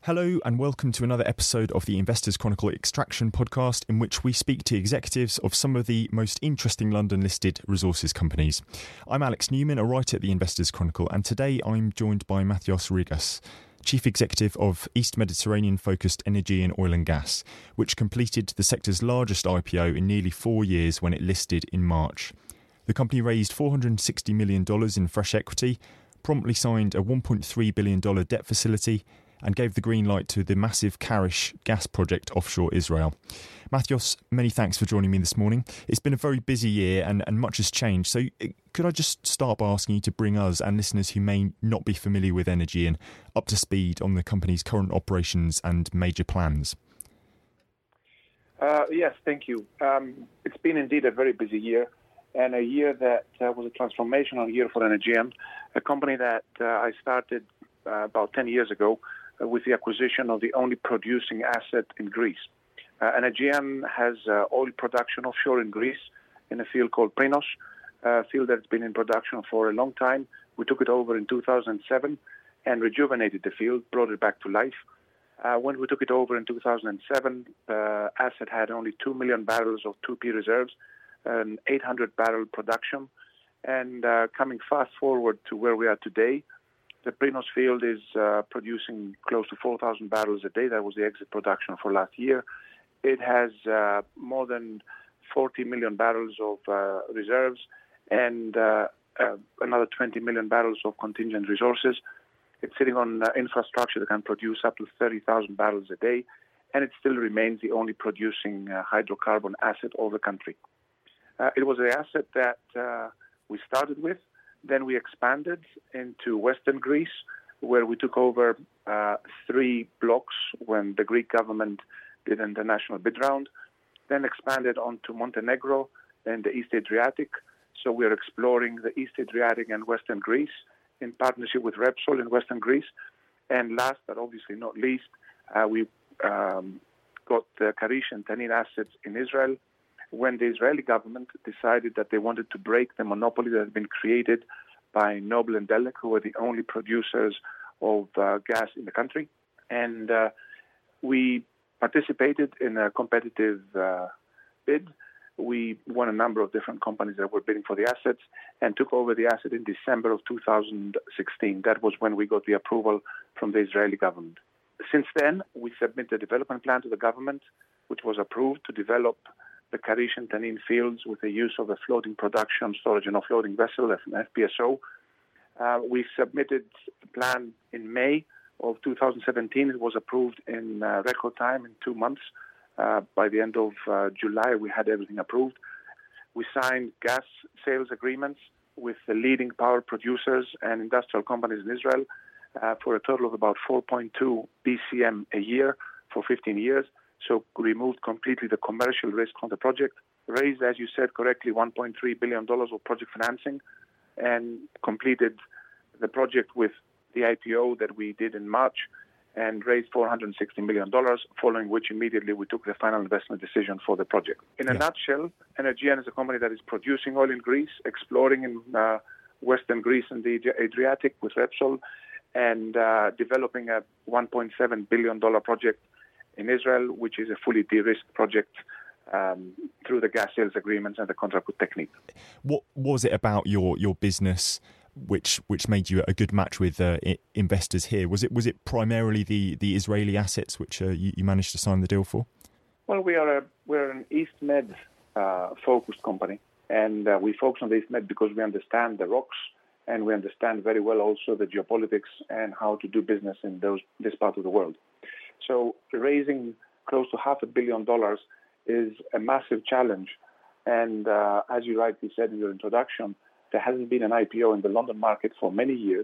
Hello and welcome to another episode of the Investors Chronicle Extraction podcast, in which we speak to executives of some of the most interesting London-listed resources companies. I'm Alex Newman, a writer at the Investors Chronicle, and today I'm joined by Mathios Rigas, Chief Executive of East Mediterranean-focused Energy and Oil and Gas, which completed the sector's largest IPO in nearly 4 years when it listed in March. The company raised $460 million in fresh equity, promptly signed a $1.3 billion debt facility, and gave the green light to the massive Karish gas project offshore Israel. Mathios, many thanks for joining me this morning. It's been a very busy year and much has changed. So could I just start by asking you to bring us and listeners who may not be familiar with Energy and up to speed on the company's current operations and major plans? Yes, thank you. It's been indeed a very busy year, and a year that was a transformational year for Energean, a company that I started about 10 years ago with the acquisition of the only producing asset in Greece. Energean has oil production offshore in Greece in a field called Prinos, a field that's been in production for a long time. We took it over in 2007 and rejuvenated the field, brought it back to life. When we took it over in 2007, the asset had only 2 million barrels of 2P reserves, an 800-barrel production. And coming fast forward to where we are today, the Prinos field is producing close to 4,000 barrels a day. That was the exit production for last year. It has more than 40 million barrels of reserves and another 20 million barrels of contingent resources. It's sitting on infrastructure that can produce up to 30,000 barrels a day, and it still remains the only producing hydrocarbon asset of the country. It was an asset that we started with. Then we expanded into Western Greece, where we took over 3 blocks when the Greek government did an international bid round. Then expanded onto Montenegro and the East Adriatic. So we are exploring the East Adriatic and Western Greece in partnership with Repsol in Western Greece. And last but obviously not least, we got the Karish and Tanin assets in Israel, when the Israeli government decided that they wanted to break the monopoly that had been created by Noble and Delek, who were the only producers of gas in the country. And we participated in a competitive bid. We won a number of different companies that were bidding for the assets and took over the asset in December of 2016. That was when we got the approval from the Israeli government. Since then, we submitted a development plan to the government, which was approved to develop the Karish and Tanin fields with the use of a floating production, storage and offloading vessel, an FPSO. We submitted the plan in May of 2017. It was approved in record time, in 2 months. By the end of July, we had everything approved. We signed gas sales agreements with the leading power producers and industrial companies in Israel for a total of about 4.2 BCM a year for 15 years. So removed completely the commercial risk from the project, raised, as you said correctly, $1.3 billion of project financing, and completed the project with the IPO that we did in March and raised $460 million, following which immediately we took the final investment decision for the project. In a nutshell, Energean is a company that is producing oil in Greece, exploring in Western Greece and the Adriatic with Repsol, and developing a $1.7 billion project in Israel, which is a fully de-risked project through the gas sales agreements and the contract with Technip. What was it about your business which made you a good match with investors here? Was it primarily the Israeli assets which you managed to sign the deal for? Well, we're an East Med focused company, and we focus on the East Med because we understand the rocks and we understand very well also the geopolitics and how to do business in this part of the world. So raising close to $500 million is a massive challenge. And as you rightly said in your introduction, there hasn't been an IPO in the London market for many years.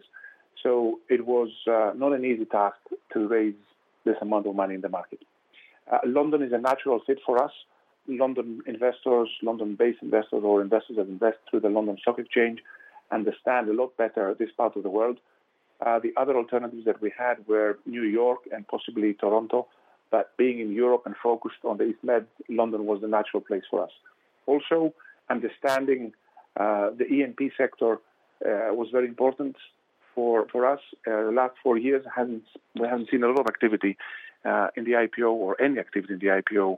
So it was not an easy task to raise this amount of money in the market. London is a natural fit for us. London investors, London-based investors or investors that invest through the London Stock Exchange understand a lot better this part of the world. The other alternatives that we had were New York and possibly Toronto, but being in Europe and focused on the East Med, London was the natural place for us. Also, understanding the E&P sector was very important. for us. The last 4 years, we haven't seen a lot of activity in the IPO or any activity in the IPO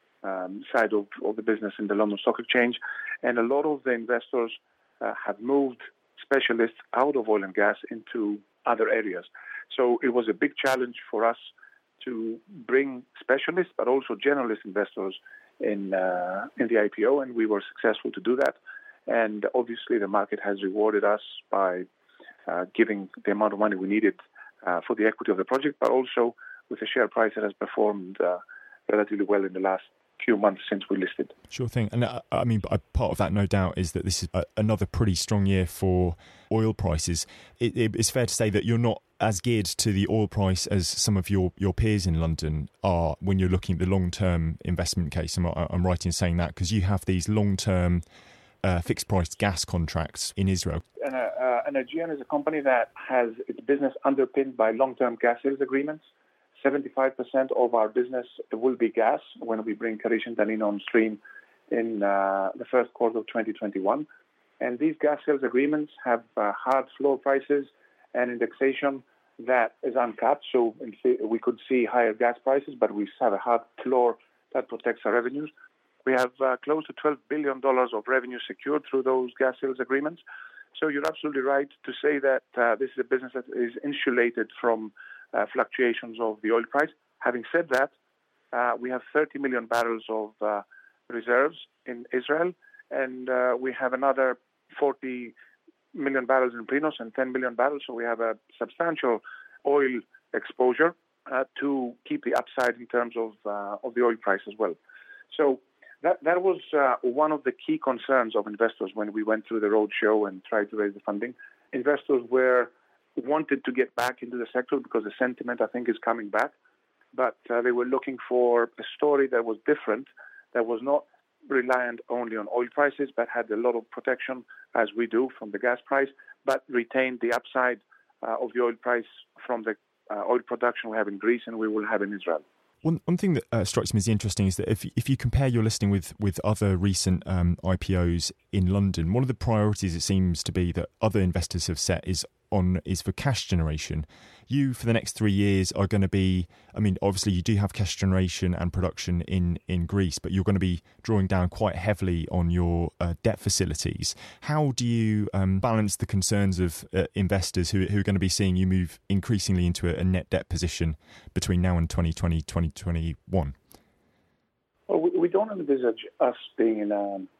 side of the business in the London Stock Exchange. And a lot of the investors have moved specialists out of oil and gas into other areas. So it was a big challenge for us to bring specialists, but also generalist investors in the IPO, and we were successful to do that. And obviously, the market has rewarded us by giving the amount of money we needed for the equity of the project, but also with a share price that has performed relatively well in the last few months since we listed. Sure thing. And I mean, part of that, no doubt, is that this is another pretty strong year for oil prices. It's fair to say that you're not as geared to the oil price as some of your peers in London are when you're looking at the long-term investment case. I'm right in saying that because you have these long-term fixed-price gas contracts in Israel. Energean is a company that has its business underpinned by long-term gas sales agreements. 75% of our business will be gas when we bring Karish and Tanin on stream in the first quarter of 2021. And these gas sales agreements have hard floor prices and indexation that is uncapped. So we could see higher gas prices, but we have a hard floor that protects our revenues. We have close to $12 billion of revenue secured through those gas sales agreements. So you're absolutely right to say that this is a business that is insulated from fluctuations of the oil price. Having said that, we have 30 million barrels of reserves in Israel, and we have another 40 million barrels in Prinos and 10 million barrels. So we have a substantial oil exposure to keep the upside in terms of the oil price as well. So that was one of the key concerns of investors when we went through the roadshow and tried to raise the funding. Investors wanted to get back into the sector because the sentiment, I think, is coming back. But they were looking for a story that was different, that was not reliant only on oil prices, but had a lot of protection, as we do, from the gas price, but retained the upside of the oil price from the oil production we have in Greece and we will have in Israel. One thing that strikes me as interesting is that if you compare your listing with other recent IPOs in London, one of the priorities it seems to be that other investors have set is for cash generation. You, for the next 3 years, are going to be, I mean, obviously you do have cash generation and production in Greece, but you're going to be drawing down quite heavily on your debt facilities. How do you balance the concerns of investors who are going to be seeing you move increasingly into a net debt position between now and 2020, 2021? Well, we don't envisage us being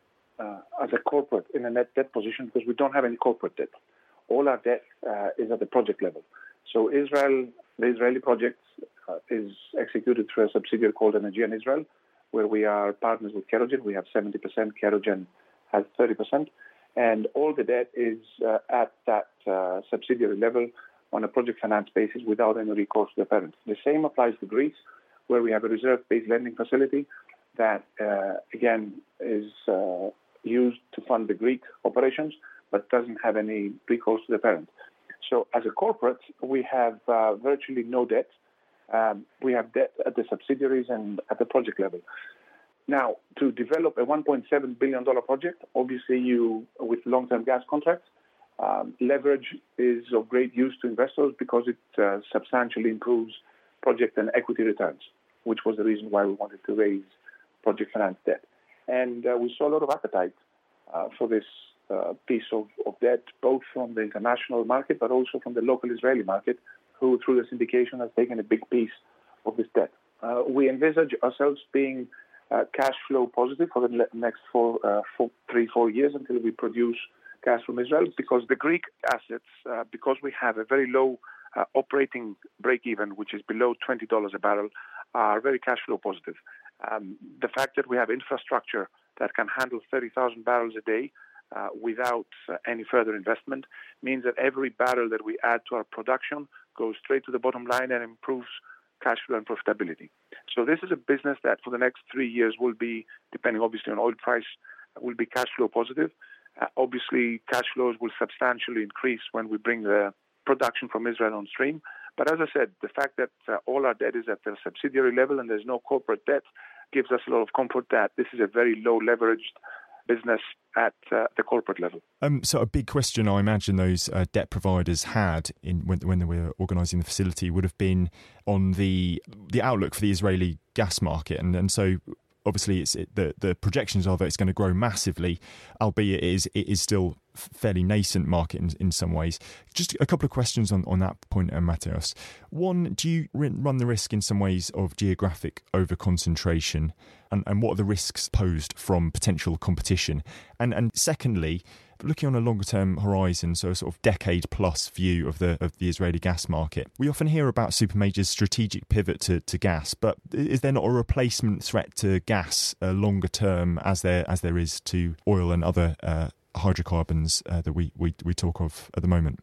as a corporate in a net debt position because we don't have any corporate debt. All our debt is at the project level. So the Israeli project is executed through a subsidiary called Energean Israel, where we are partners with Kerogen. We have 70%, Kerogen has 30%. And all the debt is at that subsidiary level on a project finance basis without any recourse to the parent. The same applies to Greece, where we have a reserve-based lending facility that, again, is used to fund the Greek operations, but doesn't have any recourse to the parent. So as a corporate, we have virtually no debt. We have debt at the subsidiaries and at the project level. Now, to develop a $1.7 billion project, obviously with long-term gas contracts, leverage is of great use to investors because it substantially improves project and equity returns, which was the reason why we wanted to raise project finance debt. And we saw a lot of appetite for this piece of debt, both from the international market, but also from the local Israeli market, who through the syndication has taken a big piece of this debt. We envisage ourselves being cash flow positive for the next 4 years until we produce gas from Israel, because the Greek assets, because we have a very low operating break-even, which is below $20 a barrel, are very cash flow positive. The fact that we have infrastructure that can handle 30,000 barrels a day without any further investment means that every barrel that we add to our production goes straight to the bottom line and improves cash flow and profitability. So this is a business that for the next 3 years will be, depending obviously on oil price, will be cash flow positive. Obviously, cash flows will substantially increase when we bring the production from Israel on stream. But as I said, the fact that all our debt is at the subsidiary level and there's no corporate debt gives us a lot of comfort that this is a very low leveraged business at the corporate level. So a big question I imagine those debt providers had when they were organising the facility would have been on the outlook for the Israeli gas market, and so obviously the projections are that it's going to grow massively, albeit it is still fairly nascent market in some ways. Just a couple of questions on that point, Mathios. One, do you run the risk in some ways of geographic over-concentration, and what are the risks posed from potential competition? And secondly, looking on a longer term horizon, so a sort of decade plus view of the Israeli gas market, we often hear about supermajors' strategic pivot to gas, but is there not a replacement threat to gas longer term as there is to oil and other hydrocarbons that we talk of at the moment?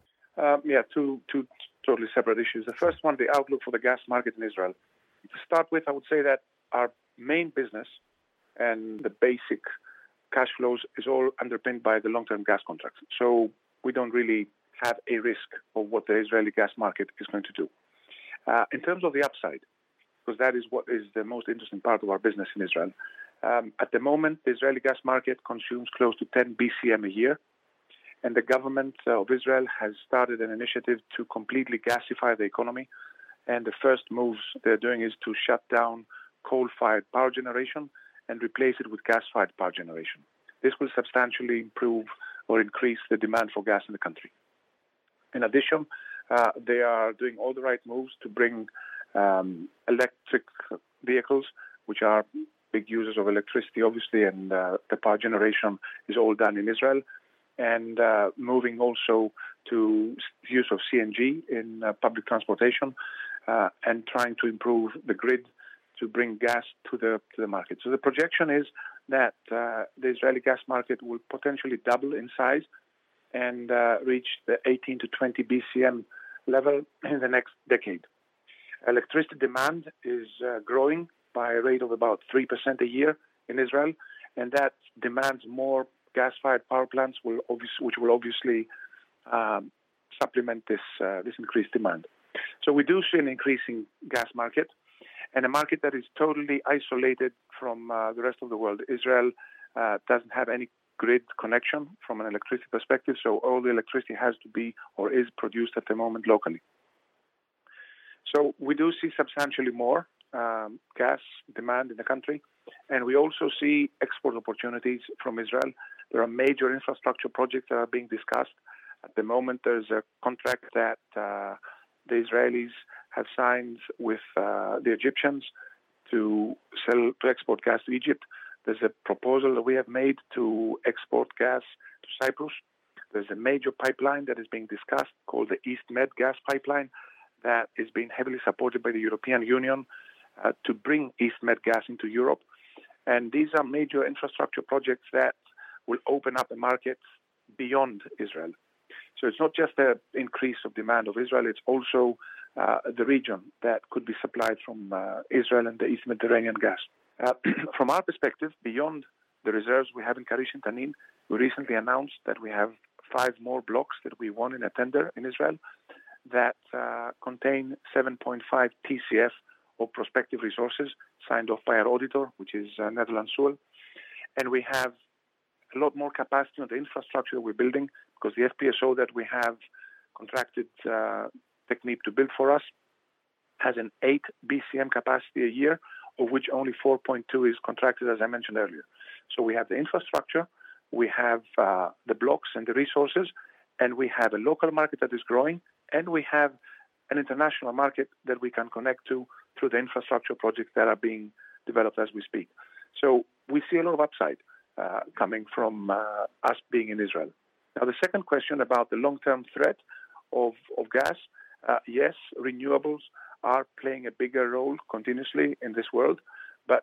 Two totally separate issues. The first one, the outlook for the gas market in Israel. To start with, I would say that our main business and the basic cash flows is all underpinned by the long-term gas contracts. So we don't really have a risk of what the Israeli gas market is going to do. In terms of the upside, because that is what is the most interesting part of our business in Israel, at the moment, the Israeli gas market consumes close to 10 BCM a year, and the government of Israel has started an initiative to completely gasify the economy, and the first moves they're doing is to shut down coal-fired power generation and replace it with gas-fired power generation. This will substantially improve or increase the demand for gas in the country. In addition, they are doing all the right moves to bring electric vehicles, which are big users of electricity, obviously, and the power generation is all done in Israel, and moving also to use of CNG in public transportation, and trying to improve the grid to bring gas to the market. So the projection is that the Israeli gas market will potentially double in size and reach the 18 to 20 BCM level in the next decade. Electricity demand is growing by a rate of about 3% a year in Israel, and that demands more gas-fired power plants, which will obviously supplement this increased demand. So we do see an increasing gas market, and a market that is totally isolated from the rest of the world. Israel doesn't have any grid connection from an electricity perspective, so all the electricity has to be or is produced at the moment locally. So we do see substantially more gas demand in the country, and we also see export opportunities from Israel. There are major infrastructure projects that are being discussed. At the moment, there's a contract that the Israelis have signed with the Egyptians to export gas to Egypt. There's a proposal that we have made to export gas to Cyprus. There's a major pipeline that is being discussed called the East Med gas pipeline that is being heavily supported by the European Union to bring East Med gas into Europe. And these are major infrastructure projects that will open up a market beyond Israel. So it's not just the increase of demand of Israel, it's also the region that could be supplied from Israel and the East Mediterranean gas. From our perspective, beyond the reserves we have in Karish and Tanin, we recently announced that we have 5 more blocks that we won in a tender in Israel that contain 7.5 TCF of prospective resources signed off by our auditor, which is Netherlands Sewell. And we have a lot more capacity on the infrastructure that we're building, because the FPSO that we have contracted Technip to build for us has an 8 BCM capacity a year, of which only 4.2 is contracted, as I mentioned earlier. So we have the infrastructure, we have the blocks and the resources, and we have a local market that is growing, and we have an international market that we can connect to through the infrastructure projects that are being developed as we speak. So we see a lot of upside coming from us being in Israel. Now, the second question about the long-term threat of gas, yes, renewables are playing a bigger role continuously in this world, but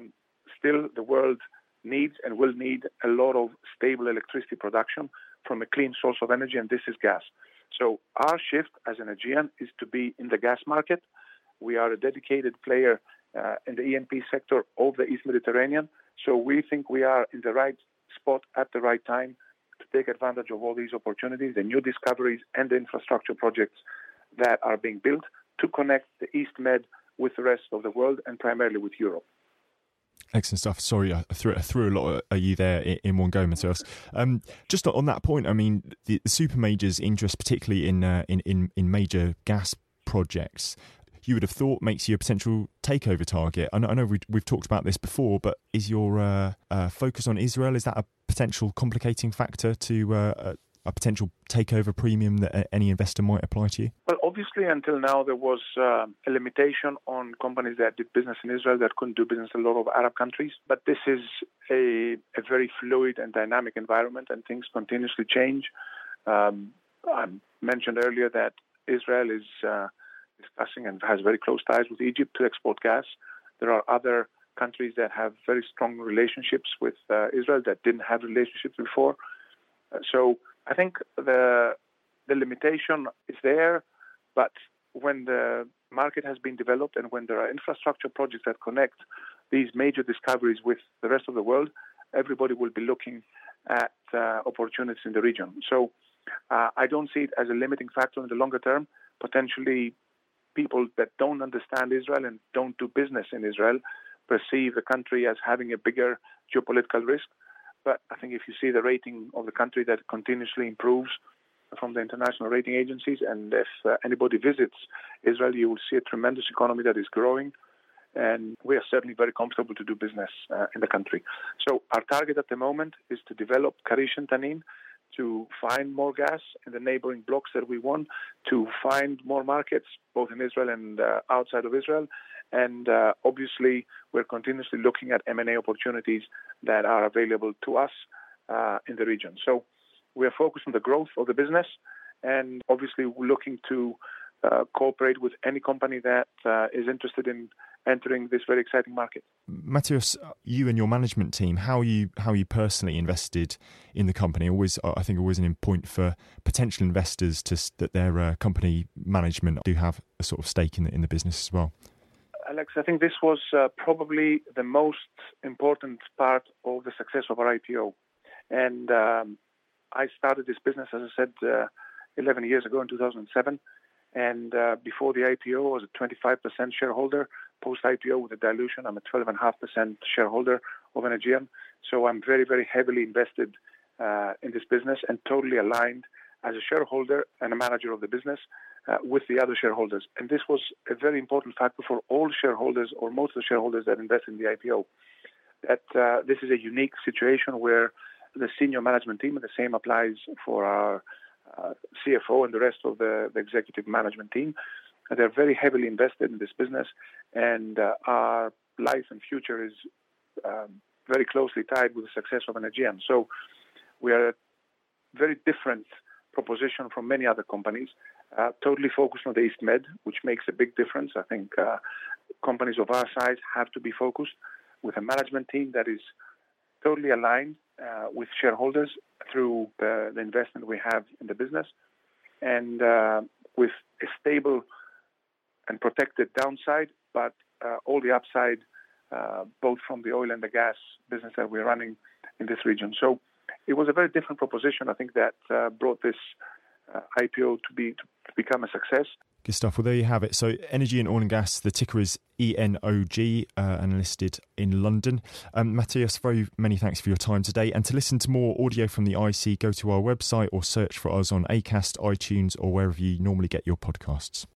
still the world needs and will need a lot of stable electricity production from a clean source of energy, and this is gas. So our shift as an Aegean is to be in the gas market. We are a dedicated player in the E&P sector of the East Mediterranean, so we think we are in the right spot at the right time to take advantage of all these opportunities, the new discoveries and the infrastructure projects that are being built to connect the East Med with the rest of the world and primarily with Europe. Excellent stuff. Sorry, I threw a lot at you there in one go, Matthias. Just on that point, I mean, the super majors' interest, particularly in major gas projects, you would have thought makes you a potential takeover target. I know we've talked about this before, but is your focus on Israel, is that a potential complicating factor to a potential takeover premium that any investor might apply to you? Well, obviously, until now, there was a limitation on companies that did business in Israel that couldn't do business in a lot of Arab countries. But this is a very fluid and dynamic environment, and things continuously change. I mentioned earlier that Israel is discussing and has very close ties with Egypt to export gas. There are other countries that have very strong relationships with Israel that didn't have relationships before. So I think the limitation is there, but when the market has been developed and when there are infrastructure projects that connect these major discoveries with the rest of the world, everybody will be looking at opportunities in the region. So I don't see it as a limiting factor in the longer term. Potentially, people that don't understand Israel and don't do business in Israel perceive the country as having a bigger geopolitical risk. But I think if you see the rating of the country that continuously improves from the international rating agencies, and if anybody visits Israel, you will see a tremendous economy that is growing, and we are certainly very comfortable to do business in the country. So our target at the moment is to develop Karish and Tanin, to find more gas in the neighboring blocks that we want, to find more markets, both in Israel and outside of Israel. And obviously, we're continuously looking at M&A opportunities that are available to us in the region. So we are focused on the growth of the business, and obviously we're looking to cooperate with any company that is interested in entering this very exciting market. Matthias, you and your management team, how are you personally invested in the company? I think always an point for potential investors that their company management do have a sort of stake in the business as well. Alex, I think this was probably the most important part of the success of our IPO. And I started this business, as I said, 11 years ago in 2007. And before the IPO, I was a 25% shareholder. Post-IPO, with the dilution, I'm a 12.5% shareholder of Energean. So I'm very, very heavily invested in this business and totally aligned as a shareholder and a manager of the business with the other shareholders. And this was a very important factor for all shareholders, or most of the shareholders that invest in the IPO, that this is a unique situation where the senior management team, and the same applies for our CFO and the rest of the executive management team, they're very heavily invested in this business, and our life and future is very closely tied with the success of Energean. So we are a very different proposition from many other companies, totally focused on the East Med, which makes a big difference. I think companies of our size have to be focused with a management team that is totally aligned with shareholders through the investment we have in the business, and with a stable and protected downside, but all the upside, both from the oil and the gas business that we're running in this region. So it was a very different proposition, I think, that brought this IPO to become a success. Good stuff. Well, there you have it. So Energean Oil and Gas, the ticker is ENOG, and listed in London. Matthias, very many thanks for your time today. And to listen to more audio from the IC, go to our website or search for us on Acast, iTunes, or wherever you normally get your podcasts.